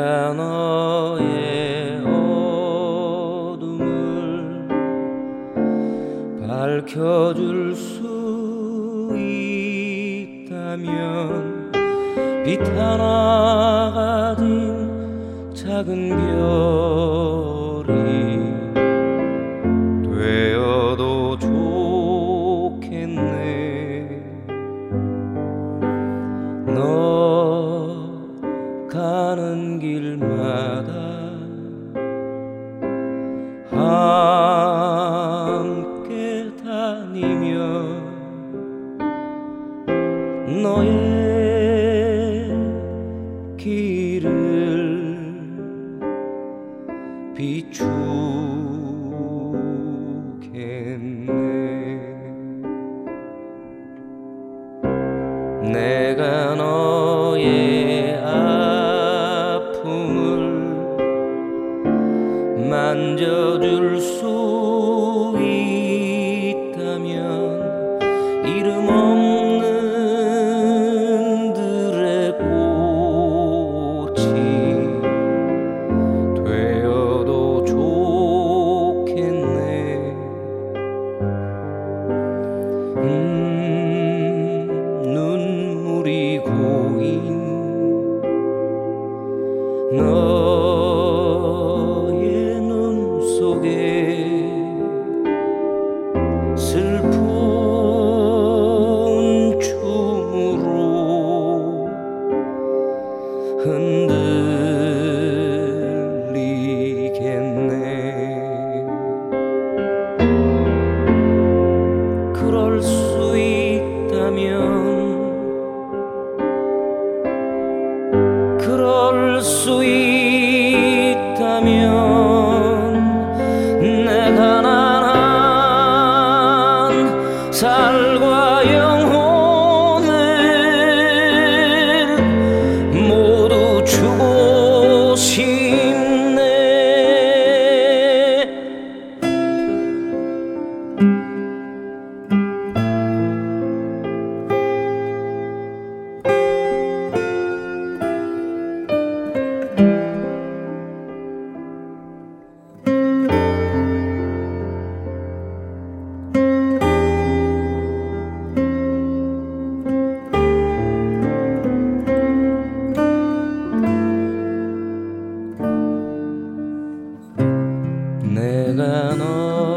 내가 너의 어둠을 밝혀줄 수 있다면 빛 하나 가진 작은 별이 되어도 좋겠네. 너 가는 길마다 함께 다니며 너의 길을 비추겠네. 내가 너의 아픔을 만져줄 수 있다면 이름 없는 들의 꽃이 되어도 좋겠네. 눈물이 고인 너의 눈 속에 슬픈 춤으로 흔들리겠네. 그럴 수 있다면, 그럴 수 있다면 내가 난 살과 영혼을 모두 주고 싶네. 내가 너